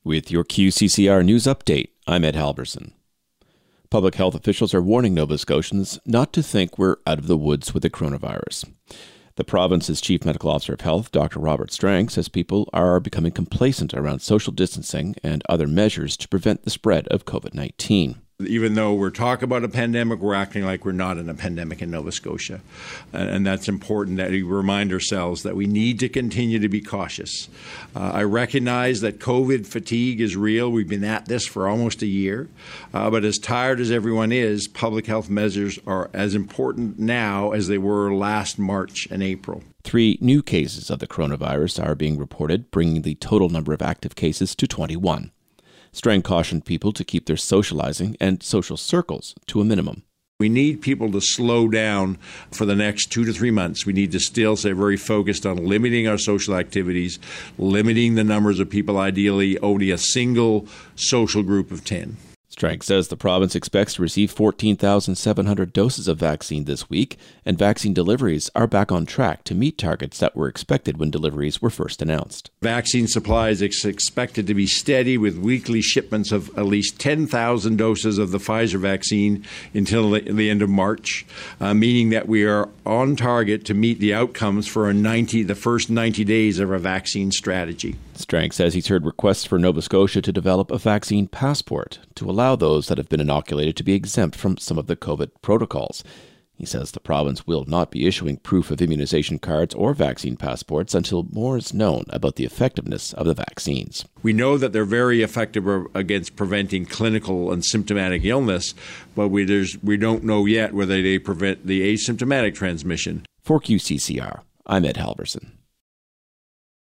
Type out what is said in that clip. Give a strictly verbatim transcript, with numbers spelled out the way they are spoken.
With your Q C C R News Update, I'm Ed Halverson. Public health officials are warning Nova Scotians not to think we're out of the woods with the coronavirus. The province's Chief Medical Officer of Health, Doctor Robert Strang, says people are becoming complacent around social distancing and other measures to prevent the spread of COVID nineteen. Even though we're talking about a pandemic, we're acting like we're not in a pandemic in Nova Scotia. And that's important that we remind ourselves that we need to continue to be cautious. Uh, I recognize that COVID fatigue is real. We've been at this for almost a year. Uh, but as tired as everyone is, public health measures are as important now as they were last March and April. Three new cases of the coronavirus are being reported, bringing the total number of active cases to twenty-one. Strang cautioned people to keep their socializing and social circles to a minimum. We need people to slow down for the next two to three months. We need to still stay very focused on limiting our social activities, limiting the numbers of people, ideally only a single social group of ten. Strang says the province expects to receive fourteen thousand seven hundred doses of vaccine this week, and vaccine deliveries are back on track to meet targets that were expected when deliveries were first announced. Vaccine supply is expected to be steady with weekly shipments of at least ten thousand doses of the Pfizer vaccine until the end of March, uh, meaning that we are on target to meet the outcomes for our ninety, the first ninety days of our vaccine strategy. Strang says he's heard requests for Nova Scotia to develop a vaccine passport to allow those that have been inoculated to be exempt from some of the COVID protocols. He says the province will not be issuing proof of immunization cards or vaccine passports until more is known about the effectiveness of the vaccines. We know that they're very effective against preventing clinical and symptomatic illness, but we, there's, we don't know yet whether they prevent the asymptomatic transmission. For Q C C R, I'm Ed Halverson.